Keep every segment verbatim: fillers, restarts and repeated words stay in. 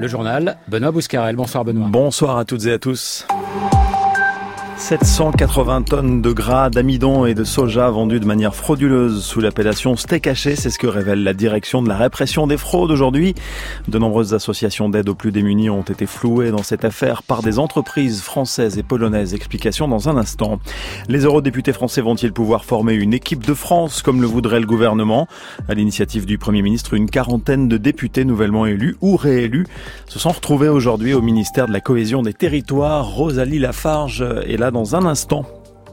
Le journal, Benoît Bouscarel. Bonsoir Benoît. Bonsoir à toutes et à tous. sept cent quatre-vingts tonnes de gras, d'amidon et de soja vendus de manière frauduleuse sous l'appellation steak haché, c'est ce que révèle la direction de la répression des fraudes aujourd'hui. De nombreuses associations d'aide aux plus démunis ont été flouées dans cette affaire par des entreprises françaises et polonaises. Explication dans un instant. Les eurodéputés français vont-ils pouvoir former une équipe de France comme le voudrait le gouvernement ? À l'initiative du Premier ministre, une quarantaine de députés nouvellement élus ou réélus se sont retrouvés aujourd'hui au ministère de la Cohésion des Territoires. Rosalie Lafarge est là dans un instant.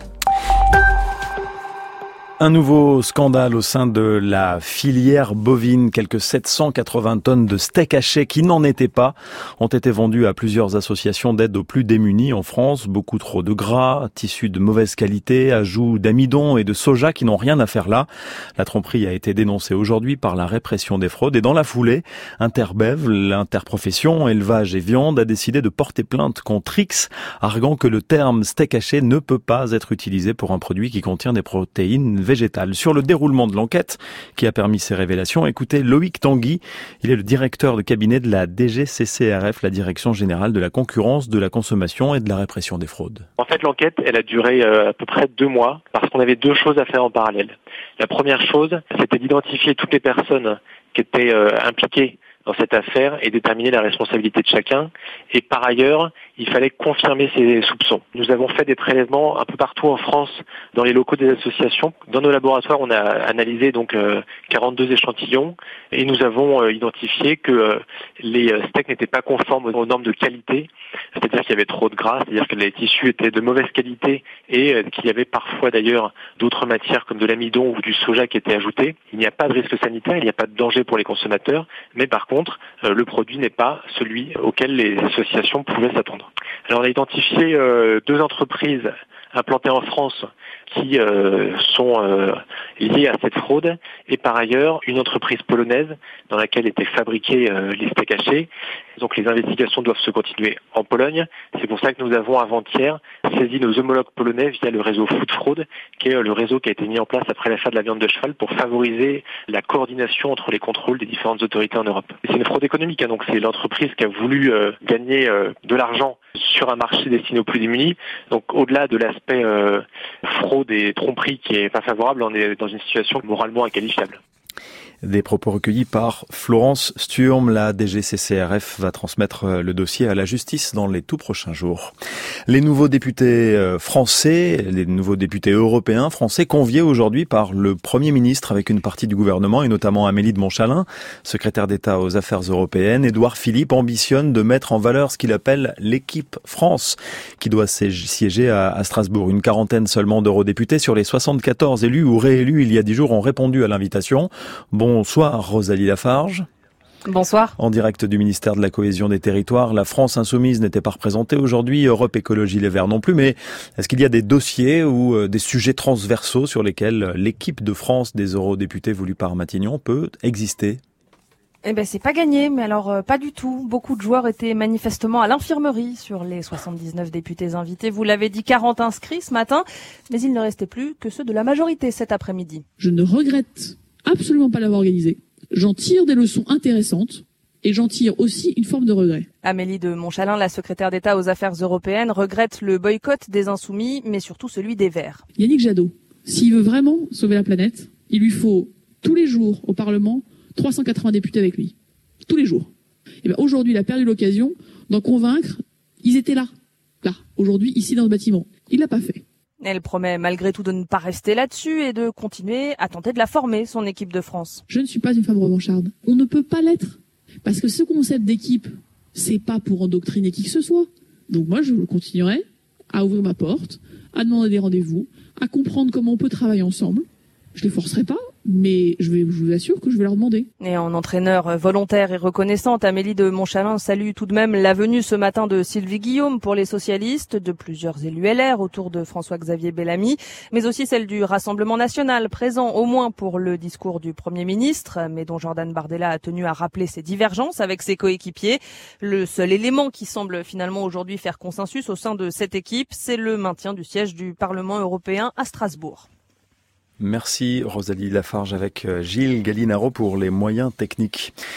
Un nouveau scandale au sein de la filière bovine. Quelques sept cent quatre-vingts tonnes de steak haché qui n'en étaient pas ont été vendues à plusieurs associations d'aide aux plus démunis en France. Beaucoup trop de gras, tissus de mauvaise qualité, ajout d'amidon et de soja qui n'ont rien à faire là. La tromperie a été dénoncée aujourd'hui par la répression des fraudes et dans la foulée, Interbev, l'interprofession élevage et viande, a décidé de porter plainte contre X, arguant que le terme steak haché ne peut pas être utilisé pour un produit qui contient des protéines végétale. Sur le déroulement de l'enquête qui a permis ces révélations, écoutez Loïc Tanguy. Il est le directeur de cabinet de la D G C C R F, la Direction Générale de la Concurrence, de la Consommation et de la Répression des Fraudes. En fait, l'enquête, elle a duré euh, à peu près deux mois parce qu'on avait deux choses à faire en parallèle. La première chose, c'était d'identifier toutes les personnes qui étaient euh, impliquées dans cette affaire et déterminer la responsabilité de chacun. Et par ailleurs, il fallait confirmer ces soupçons. Nous avons fait des prélèvements un peu partout en France, dans les locaux des associations. Dans nos laboratoires, on a analysé donc euh, quarante-deux échantillons et nous avons euh, identifié que euh, les steaks n'étaient pas conformes aux normes de qualité, c'est-à-dire qu'il y avait trop de gras, c'est-à-dire que les tissus étaient de mauvaise qualité et euh, qu'il y avait parfois d'ailleurs d'autres matières comme de l'amidon ou du soja qui étaient ajoutés. Il n'y a pas de risque sanitaire, il n'y a pas de danger pour les consommateurs, mais par contre, euh, le produit n'est pas celui auquel les associations pouvaient s'attendre. Alors on a identifié euh, deux entreprises implantées en France qui euh, sont euh, liées à cette fraude et par ailleurs une entreprise polonaise dans laquelle étaient fabriqués euh, les steaks hachés. Donc les investigations doivent se continuer en Pologne. C'est pour ça que nous avons avant-hier saisi nos homologues polonais via le réseau Food Fraud, qui est le réseau qui a été mis en place après l'affaire de la viande de cheval pour favoriser la coordination entre les contrôles des différentes autorités en Europe. C'est une fraude économique, hein, donc c'est l'entreprise qui a voulu euh, gagner euh, de l'argent sur un marché destiné aux plus démunis. Donc au-delà de l'aspect euh, fraude et tromperie qui est pas favorable, on est dans une situation moralement inqualifiable. Des propos recueillis par Florence Sturm. La D G C C R F va transmettre le dossier à la justice dans les tout prochains jours. Les nouveaux députés français, les nouveaux députés européens français conviés aujourd'hui par le Premier ministre avec une partie du gouvernement et notamment Amélie de Montchalin, secrétaire d'État aux Affaires européennes. Édouard Philippe ambitionne de mettre en valeur ce qu'il appelle l'équipe France qui doit siéger à Strasbourg. Une quarantaine seulement d'eurodéputés sur les soixante-quatorze élus ou réélus il y a dix jours ont répondu à l'invitation. Bonsoir Rosalie Lafarge. Bonsoir. En direct du ministère de la Cohésion des Territoires, la France insoumise n'était pas représentée aujourd'hui, Europe Écologie Les Verts non plus, mais est-ce qu'il y a des dossiers ou des sujets transversaux sur lesquels l'équipe de France des eurodéputés voulus par Matignon peut exister ? Eh ben c'est pas gagné, mais alors euh, pas du tout. Beaucoup de joueurs étaient manifestement à l'infirmerie sur les soixante-dix-neuf députés invités. Vous l'avez dit, quarante inscrits ce matin, mais il ne restait plus que ceux de la majorité cet après-midi. Je ne regrette absolument pas l'avoir organisé. J'en tire des leçons intéressantes et j'en tire aussi une forme de regret. Amélie de Montchalin, la secrétaire d'État aux Affaires européennes, regrette le boycott des Insoumis, mais surtout celui des Verts. Yannick Jadot, s'il veut vraiment sauver la planète, il lui faut tous les jours au Parlement trois cent quatre-vingts députés avec lui. Tous les jours. Et bien aujourd'hui, il a perdu l'occasion d'en convaincre. Ils étaient là. Là. Aujourd'hui, ici dans ce bâtiment. Il l'a pas fait. Elle promet malgré tout de ne pas rester là-dessus et de continuer à tenter de la former, son équipe de France. Je ne suis pas une femme revancharde. On ne peut pas l'être. Parce que ce concept d'équipe, c'est pas pour endoctriner qui que ce soit. Donc moi, je continuerai à ouvrir ma porte, à demander des rendez-vous, à comprendre comment on peut travailler ensemble. Je les forcerai pas, mais je, vais, je vous assure que je vais leur demander. Et en entraîneur volontaire et reconnaissante, Amélie de Montchalin salue tout de même la venue ce matin de Sylvie Guillaume pour les socialistes, de plusieurs élus L R autour de François-Xavier Bellamy, mais aussi celle du Rassemblement national, présent au moins pour le discours du Premier ministre, mais dont Jordan Bardella a tenu à rappeler ses divergences avec ses coéquipiers. Le seul élément qui semble finalement aujourd'hui faire consensus au sein de cette équipe, c'est le maintien du siège du Parlement européen à Strasbourg. Merci Rosalie Lafarge avec Gilles Gallinaro pour les moyens techniques.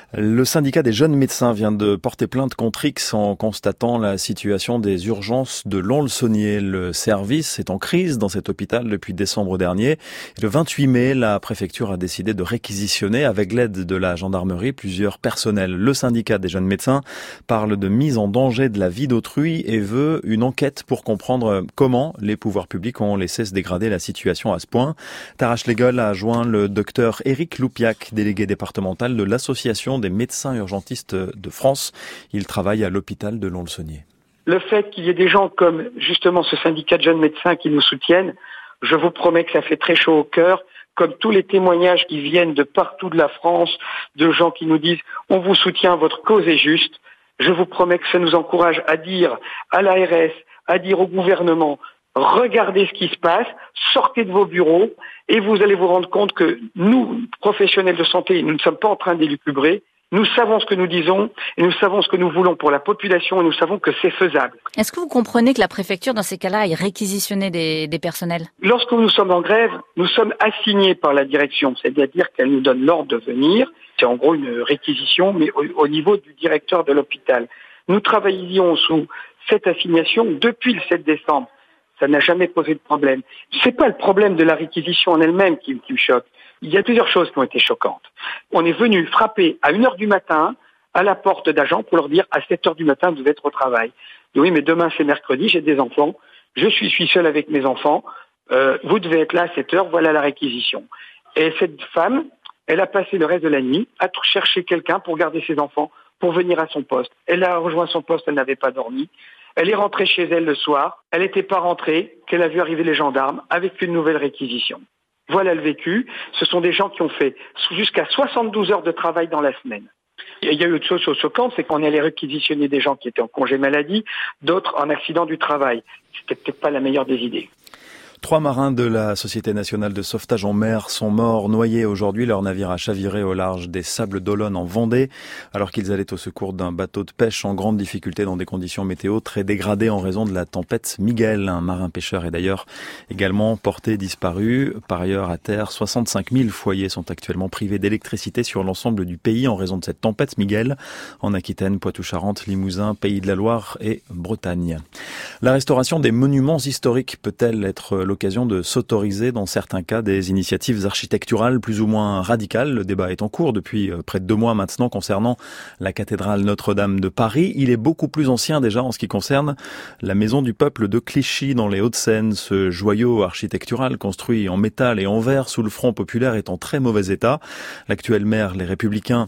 Le syndicat des jeunes médecins vient de porter plainte contre X en constatant la situation des urgences de Lons-le-Saunier. Le service est en crise dans cet hôpital depuis décembre dernier. Le vingt-huit mai, la préfecture a décidé de réquisitionner avec l'aide de la gendarmerie plusieurs personnels. Le syndicat des jeunes médecins parle de mise en danger de la vie d'autrui et veut une enquête pour comprendre comment les pouvoirs publics ont laissé se dégrader la situation à ce point. Tara Schlegel a joint le docteur Éric Loupiac, délégué départemental de l'association des médecins urgentistes de France. Il travaille à l'hôpital de Lons-le-Saunier. Le fait qu'il y ait des gens comme justement ce syndicat de jeunes médecins qui nous soutiennent, je vous promets que ça fait très chaud au cœur, comme tous les témoignages qui viennent de partout de la France, de gens qui nous disent « on vous soutient, votre cause est juste ». Je vous promets que ça nous encourage à dire à l'A R S, à dire au gouvernement « regardez ce qui se passe, sortez de vos bureaux et vous allez vous rendre compte que nous, professionnels de santé, nous ne sommes pas en train d'élucubrer. Nous savons ce que nous disons et nous savons ce que nous voulons pour la population et nous savons que c'est faisable. » Est-ce que vous comprenez que la préfecture, dans ces cas-là, ait réquisitionné des, des personnels ? Lorsque nous sommes en grève, nous sommes assignés par la direction, c'est-à-dire qu'elle nous donne l'ordre de venir. C'est en gros une réquisition, mais au, au niveau du directeur de l'hôpital. Nous travaillions sous cette assignation depuis le sept décembre. Ça n'a jamais posé de problème. C'est pas le problème de la réquisition en elle-même qui, qui me choque. Il y a plusieurs choses qui ont été choquantes. On est venu frapper à une heure du matin à la porte d'agents pour leur dire à sept heures du matin, vous devez être au travail. Et oui, mais demain c'est mercredi, j'ai des enfants, je suis, suis seul avec mes enfants, euh, vous devez être là à sept heures, voilà la réquisition. Et cette femme, elle a passé le reste de la nuit à chercher quelqu'un pour garder ses enfants, pour venir à son poste. Elle a rejoint son poste, elle n'avait pas dormi. Elle est rentrée chez elle le soir, elle n'était pas rentrée, qu'elle a vu arriver les gendarmes avec une nouvelle réquisition. Voilà le vécu. Ce sont des gens qui ont fait jusqu'à soixante-douze heures de travail dans la semaine. Et il y a eu autre chose choquante, c'est qu'on allait réquisitionner des gens qui étaient en congé maladie, d'autres en accident du travail. C'était peut-être pas la meilleure des idées. Trois marins de la Société nationale de sauvetage en mer sont morts noyés aujourd'hui. Leur navire a chaviré au large des Sables d'Olonne en Vendée, alors qu'ils allaient au secours d'un bateau de pêche en grande difficulté dans des conditions météo très dégradées en raison de la tempête Miguel. Un marin pêcheur est d'ailleurs également porté disparu. Par ailleurs, à terre, soixante-cinq mille foyers sont actuellement privés d'électricité sur l'ensemble du pays en raison de cette tempête Miguel, en Aquitaine, Poitou-Charentes, Limousin, Pays de la Loire et Bretagne. La restauration des monuments historiques peut-elle être l'occasion de s'autoriser dans certains cas des initiatives architecturales plus ou moins radicales? Le débat est en cours depuis près de deux mois maintenant concernant la cathédrale Notre-Dame de Paris. Il est beaucoup plus ancien déjà en ce qui concerne la maison du peuple de Clichy dans les Hauts-de-Seine. Ce joyau architectural construit en métal et en verre sous le Front populaire est en très mauvais état. L'actuel maire, les Républicains,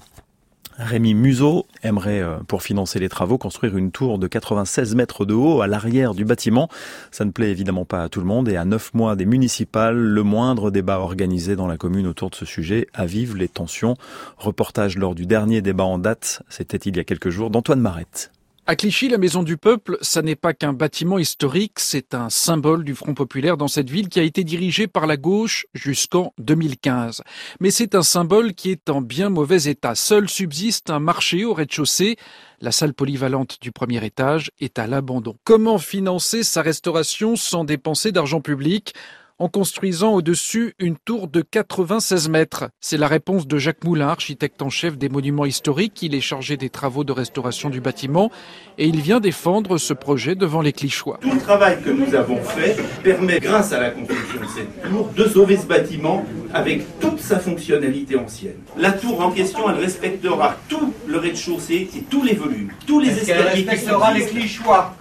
Rémi Museau, aimerait, pour financer les travaux, construire une tour de quatre-vingt-seize mètres de haut à l'arrière du bâtiment. Ça ne plaît évidemment pas à tout le monde et à neuf mois des municipales, le moindre débat organisé dans la commune autour de ce sujet avive les tensions. Reportage lors du dernier débat en date, c'était il y a quelques jours, d'Antoine Marette. À Clichy, la Maison du Peuple, ça n'est pas qu'un bâtiment historique, c'est un symbole du Front populaire dans cette ville qui a été dirigée par la gauche jusqu'en deux mille quinze. Mais c'est un symbole qui est en bien mauvais état. Seul subsiste un marché au rez-de-chaussée. La salle polyvalente du premier étage est à l'abandon. Comment financer sa restauration sans dépenser d'argent public ? En construisant au-dessus une tour de quatre-vingt-seize mètres. C'est la réponse de Jacques Moulin, architecte en chef des monuments historiques. Il est chargé des travaux de restauration du bâtiment et il vient défendre ce projet devant les Clichois. Tout le travail que nous avons fait permet, grâce à la construction de cette tour, de sauver ce bâtiment avec toute sa fonctionnalité ancienne. La tour en question, elle respectera tout le rez-de-chaussée et tous les volumes, tous les escaliers. Elle respectera les Clichois.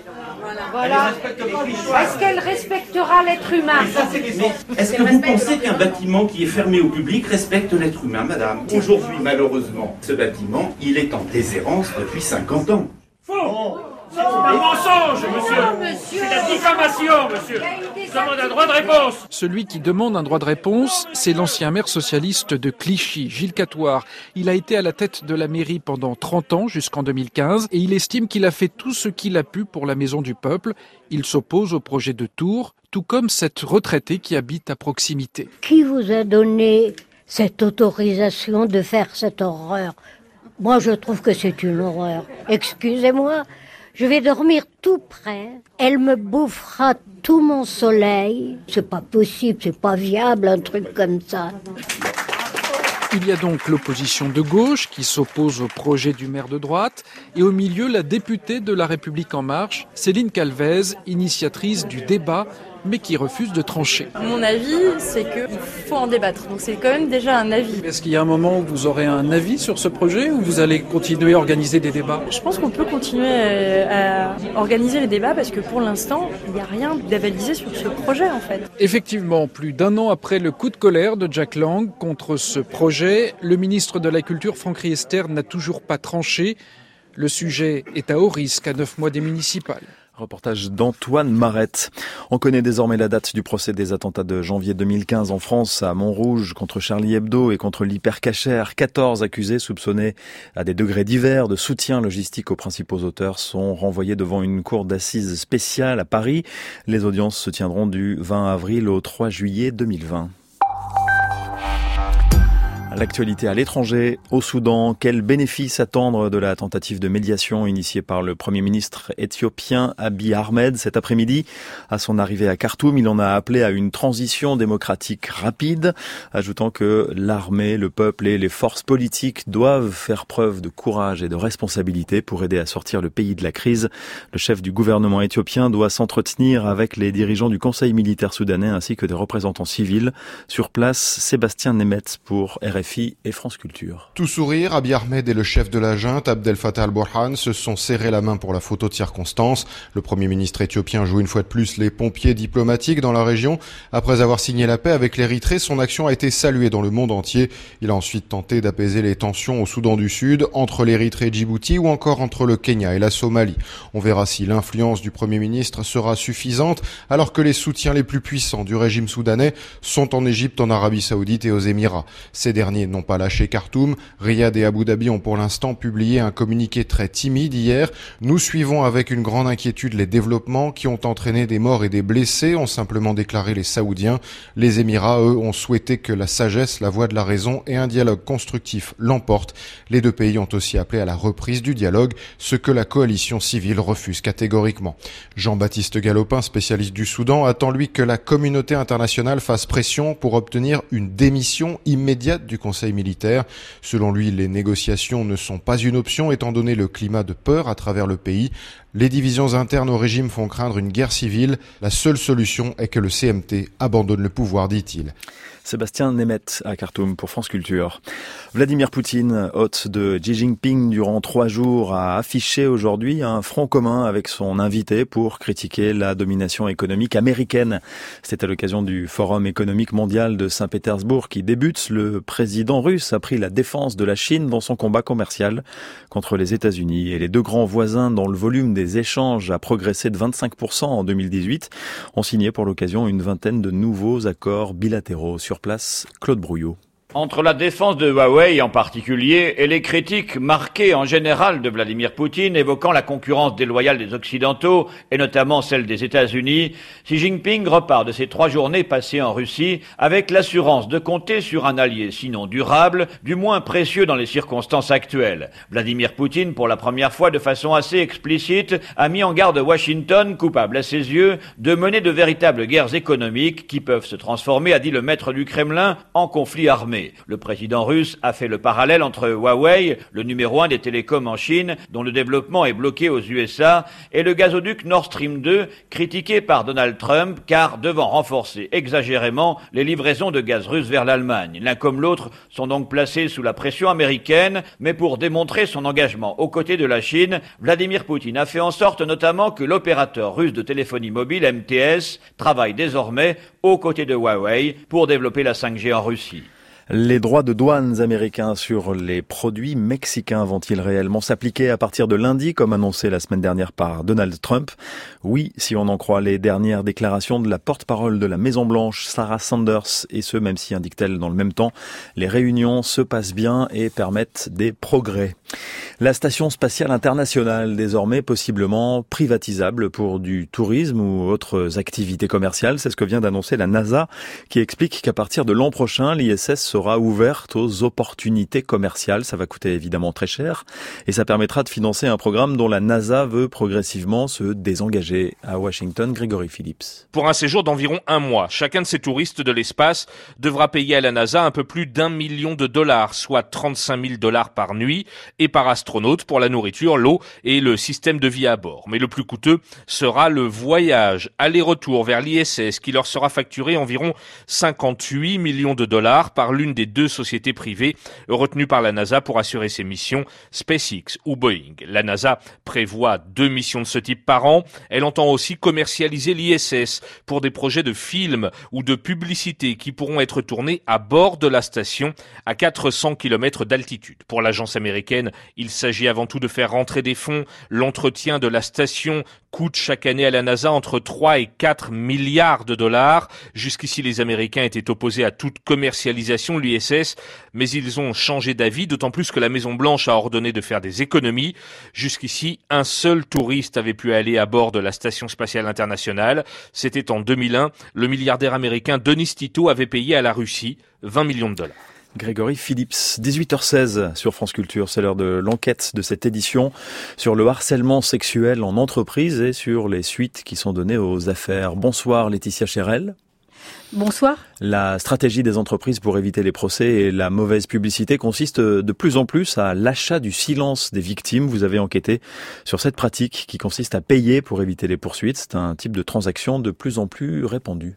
Voilà. Est-ce qu'elle respectera l'être humain? Mais est-ce que vous pensez qu'un bâtiment qui est fermé au public respecte l'être humain, madame? Aujourd'hui, malheureusement, ce bâtiment, il est en déshérence depuis cinquante ans. Faux! C'est un mensonge, monsieur. Non, monsieur. C'est la diffamation, monsieur. Je demande un droit de réponse. Celui qui demande un droit de réponse, c'est l'ancien maire socialiste de Clichy, Gilles Catoire. Il a été à la tête de la mairie pendant trente ans, jusqu'en deux mille quinze, et il estime qu'il a fait tout ce qu'il a pu pour la Maison du Peuple. Il s'oppose au projet de tour, tout comme cette retraitée qui habite à proximité. Qui vous a donné cette autorisation de faire cette horreur? Moi, je trouve que c'est une horreur. Excusez-moi. Je vais dormir tout près. Elle me bouffera tout mon soleil. C'est pas possible, c'est pas viable, un truc comme ça. Il y a donc l'opposition de gauche qui s'oppose au projet du maire de droite et au milieu la députée de La République En Marche, Céline Calvez, initiatrice du débat mais qui refuse de trancher. Mon avis, c'est qu'il faut en débattre. Donc c'est quand même déjà un avis. Est-ce qu'il y a un moment où vous aurez un avis sur ce projet ou vous allez continuer à organiser des débats ? Je pense qu'on peut continuer à organiser les débats parce que pour l'instant, il n'y a rien d'avalisé sur ce projet en fait. Effectivement, plus d'un an après le coup de colère de Jack Lang contre ce projet, le ministre de la Culture, Franck Riester, n'a toujours pas tranché. Le sujet est à haut risque à neuf mois des municipales. Reportage d'Antoine Marette. On connaît désormais la date du procès des attentats de janvier deux mille quinze en France, à Montrouge, contre Charlie Hebdo et contre l'Hypercacher. quatorze accusés soupçonnés à des degrés divers de soutien logistique aux principaux auteurs sont renvoyés devant une cour d'assises spéciale à Paris. Les audiences se tiendront du vingt avril au trois juillet deux mille vingt. L'actualité à l'étranger, au Soudan, quel bénéfice attendre de la tentative de médiation initiée par le Premier ministre éthiopien Abiy Ahmed cet après-midi? À son arrivée à Khartoum, il en a appelé à une transition démocratique rapide, ajoutant que l'armée, le peuple et les forces politiques doivent faire preuve de courage et de responsabilité pour aider à sortir le pays de la crise. Le chef du gouvernement éthiopien doit s'entretenir avec les dirigeants du Conseil militaire soudanais ainsi que des représentants civils. Sur place, Sébastien Nemetz pour R F I et France Culture. Tout sourire, Abiy Ahmed et le chef de la junte, Abdel Fattah al-Burhan, se sont serrés la main pour la photo de circonstance. Le Premier ministre éthiopien joue une fois de plus les pompiers diplomatiques dans la région. Après avoir signé la paix avec l'Érythrée, son action a été saluée dans le monde entier. Il a ensuite tenté d'apaiser les tensions au Soudan du Sud, entre l'Érythrée et Djibouti ou encore entre le Kenya et la Somalie. On verra si l'influence du Premier ministre sera suffisante alors que les soutiens les plus puissants du régime soudanais sont en Égypte, en Arabie Saoudite et aux Émirats. Ces derniers n'ont pas lâché Khartoum. Riyad et Abu Dhabi ont pour l'instant publié un communiqué très timide hier. Nous suivons avec une grande inquiétude les développements qui ont entraîné des morts et des blessés, ont simplement déclaré les Saoudiens. Les Émirats, eux, ont souhaité que la sagesse, la voix de la raison et un dialogue constructif l'emportent. Les deux pays ont aussi appelé à la reprise du dialogue, ce que la coalition civile refuse catégoriquement. Jean-Baptiste Galopin, spécialiste du Soudan, attend lui que la communauté internationale fasse pression pour obtenir une démission immédiate du Conseil militaire. Selon lui, les négociations ne sont pas une option étant donné le climat de peur à travers le pays. Les divisions internes au régime font craindre une guerre civile. La seule solution est que le C M T abandonne le pouvoir, dit-il. Sébastien Nemetz à Khartoum pour France Culture. Vladimir Poutine, hôte de Xi Jinping durant trois jours, a affiché aujourd'hui un front commun avec son invité pour critiquer la domination économique américaine. C'était à l'occasion du Forum économique mondial de Saint-Pétersbourg qui débute. Le président russe a pris la défense de la Chine dans son combat commercial contre les États-Unis et les deux grands voisins dont le volume des échanges a progressé de vingt-cinq pour cent en deux mille dix-huit ont signé pour l'occasion une vingtaine de nouveaux accords bilatéraux. Sur place, Claude Brouillot. Entre la défense de Huawei en particulier et les critiques marquées en général de Vladimir Poutine évoquant la concurrence déloyale des Occidentaux et notamment celle des États-Unis, Xi Jinping repart de ces trois journées passées en Russie avec l'assurance de compter sur un allié sinon durable, du moins précieux dans les circonstances actuelles. Vladimir Poutine, pour la première fois de façon assez explicite, a mis en garde Washington, coupable à ses yeux, de mener de véritables guerres économiques qui peuvent se transformer, a dit le maître du Kremlin, en conflit armé. Le président russe a fait le parallèle entre Huawei, le numéro un des télécoms en Chine, dont le développement est bloqué aux U S A, et le gazoduc Nord Stream deux, critiqué par Donald Trump, car devant renforcer exagérément les livraisons de gaz russe vers l'Allemagne. L'un comme l'autre sont donc placés sous la pression américaine, mais pour démontrer son engagement aux côtés de la Chine, Vladimir Poutine a fait en sorte notamment que l'opérateur russe de téléphonie mobile M T S travaille désormais aux côtés de Huawei pour développer la cinq G en Russie. Les droits de douane américains sur les produits mexicains vont-ils réellement s'appliquer à partir de lundi, comme annoncé la semaine dernière par Donald Trump? Oui, si on en croit les dernières déclarations de la porte-parole de la Maison-Blanche, Sarah Sanders, et ce, même si, indique-t-elle dans le même temps, les réunions se passent bien et permettent des progrès. La station spatiale internationale, désormais possiblement privatisable pour du tourisme ou autres activités commerciales, c'est ce que vient d'annoncer la NASA, qui explique qu'à partir de l'an prochain, l'I S S sera ouverte aux opportunités commerciales. Ça va coûter évidemment très cher et ça permettra de financer un programme dont la NASA veut progressivement se désengager. À Washington, Grégory Phillips. Pour un séjour d'environ un mois, chacun de ces touristes de l'espace devra payer à la NASA un peu plus d'un million de dollars, soit trente-cinq mille dollars par nuit et par astronaute pour la nourriture, l'eau et le système de vie à bord. Mais le plus coûteux sera le voyage aller-retour vers l'I S S qui leur sera facturé environ cinquante-huit millions de dollars par l'une des deux sociétés privées retenues par la NASA pour assurer ses missions, SpaceX ou Boeing. La NASA prévoit deux missions de ce type par an. Elle entend aussi commercialiser l'I S S pour des projets de films ou de publicité qui pourront être tournés à bord de la station à quatre cents kilomètres d'altitude. Pour l'agence américaine, il s'agit avant tout de faire rentrer des fonds. L'entretien de la station coûte chaque année à la NASA entre trois et quatre milliards de dollars. Jusqu'ici, les Américains étaient opposés à toute commercialisation de l'I S S, mais ils ont changé d'avis, d'autant plus que la Maison-Blanche a ordonné de faire des économies. Jusqu'ici, un seul touriste avait pu aller à bord de la Station spatiale internationale. C'était en deux mille un. Le milliardaire américain Denis Tito avait payé à la Russie vingt millions de dollars. Grégory Phillips, dix-huit heures seize sur France Culture. C'est l'heure de l'enquête de cette édition sur le harcèlement sexuel en entreprise et sur les suites qui sont données aux affaires. Bonsoir Laetitia Chérel. Bonsoir. La stratégie des entreprises pour éviter les procès et la mauvaise publicité consiste de plus en plus à l'achat du silence des victimes. Vous avez enquêté sur cette pratique qui consiste à payer pour éviter les poursuites. C'est un type de transaction de plus en plus répandu.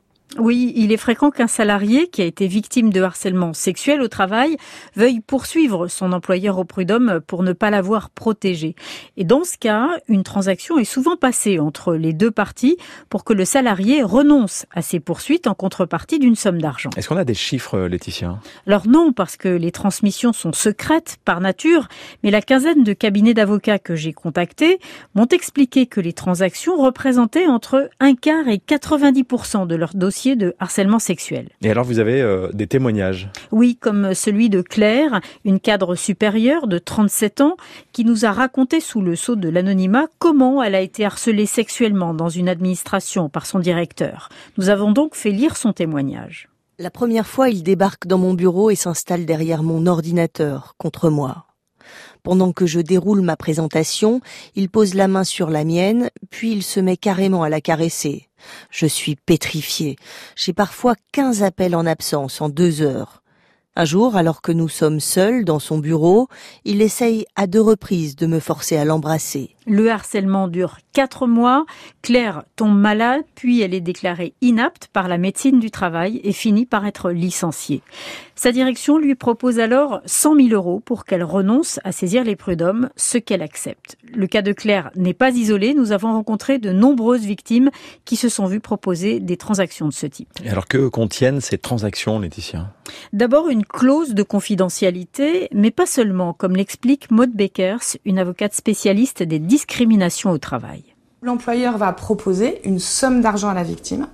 Oui, il est fréquent qu'un salarié qui a été victime de harcèlement sexuel au travail veuille poursuivre son employeur au prud'homme pour ne pas l'avoir protégé. Et dans ce cas, une transaction est souvent passée entre les deux parties pour que le salarié renonce à ses poursuites en contrepartie d'une somme d'argent. Est-ce qu'on a des chiffres, Laetitia ? Alors non, parce que les transmissions sont secrètes par nature, mais la quinzaine de cabinets d'avocats que j'ai contactés m'ont expliqué que les transactions représentaient entre un quart et quatre-vingt-dix pour cent de leurs dossiers de harcèlement sexuel. Et alors vous avez euh, des témoignages ? Oui, comme celui de Claire, une cadre supérieure de trente-sept ans, qui nous a raconté sous le sceau de l'anonymat comment elle a été harcelée sexuellement dans une administration par son directeur. Nous avons donc fait lire son témoignage. La première fois, il débarque dans mon bureau et s'installe derrière mon ordinateur, contre moi. Pendant que je déroule ma présentation, il pose la main sur la mienne, puis il se met carrément à la caresser. Je suis pétrifiée. J'ai parfois quinze appels en absence en deux heures. Un jour, alors que nous sommes seuls dans son bureau, il essaye à deux reprises de me forcer à l'embrasser. Le harcèlement dure quatre mois. Claire tombe malade, puis elle est déclarée inapte par la médecine du travail et finit par être licenciée. Sa direction lui propose alors cent mille euros pour qu'elle renonce à saisir les prud'hommes, ce qu'elle accepte. Le cas de Claire n'est pas isolé. Nous avons rencontré de nombreuses victimes qui se sont vues proposer des transactions de ce type. Et alors que contiennent ces transactions, Laetitia ? D'abord une clause de confidentialité, mais pas seulement, comme l'explique Maud Beckers, une avocate spécialiste des discriminations au travail. L'employeur va proposer une somme d'argent à la victime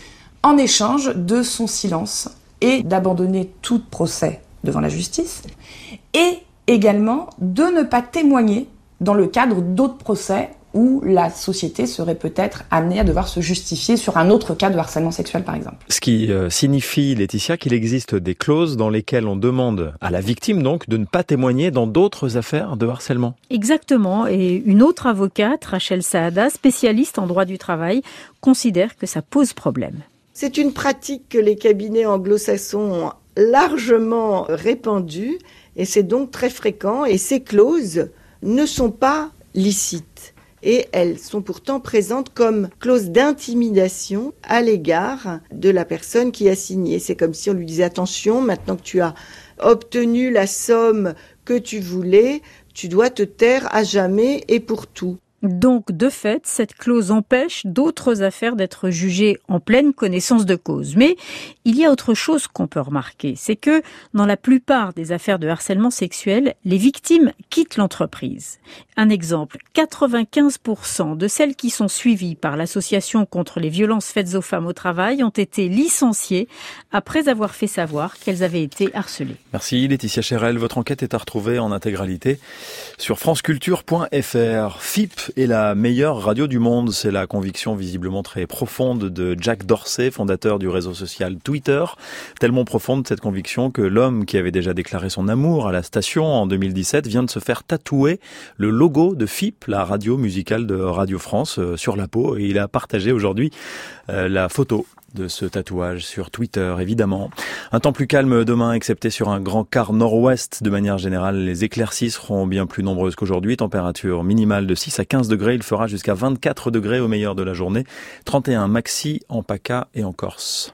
en échange de son silence et d'abandonner tout procès devant la justice et également de ne pas témoigner dans le cadre d'autres procès où la société serait peut-être amenée à devoir se justifier sur un autre cas de harcèlement sexuel, par exemple. Ce qui euh, signifie, Laetitia, qu'il existe des clauses dans lesquelles on demande à la victime, donc, de ne pas témoigner dans d'autres affaires de harcèlement. Exactement. Et une autre avocate, Rachel Saada, spécialiste en droit du travail, considère que ça pose problème. C'est une pratique que les cabinets anglo-saxons ont largement répandue et c'est donc très fréquent. Et ces clauses ne sont pas licites. Et elles sont pourtant présentes comme clause d'intimidation à l'égard de la personne qui a signé. C'est comme si on lui disait « Attention, maintenant que tu as obtenu la somme que tu voulais, tu dois te taire à jamais et pour tout ». Donc, de fait, cette clause empêche d'autres affaires d'être jugées en pleine connaissance de cause. Mais il y a autre chose qu'on peut remarquer, c'est que dans la plupart des affaires de harcèlement sexuel, les victimes quittent l'entreprise. Un exemple, quatre-vingt-quinze pour cent de celles qui sont suivies par l'association contre les violences faites aux femmes au travail ont été licenciées après avoir fait savoir qu'elles avaient été harcelées. Merci Laetitia Chérel. Votre enquête est à retrouver en intégralité sur franceculture point f r. F I P est la meilleure radio du monde. C'est la conviction visiblement très profonde de Jack Dorsey, fondateur du réseau social Twitter. Tellement profonde cette conviction que l'homme qui avait déjà déclaré son amour à la station en deux mille dix-sept vient de se faire tatouer le logo de F I P, la radio musicale de Radio France, sur la peau. Et il a partagé aujourd'hui euh, la photo de ce tatouage sur Twitter, évidemment. Un temps plus calme demain, excepté sur un grand quart nord-ouest. De manière générale, les éclaircies seront bien plus nombreuses qu'aujourd'hui. Température minimale de six à quinze degrés. Il fera jusqu'à vingt-quatre degrés au meilleur de la journée. trente et un maxi en PACA et en Corse.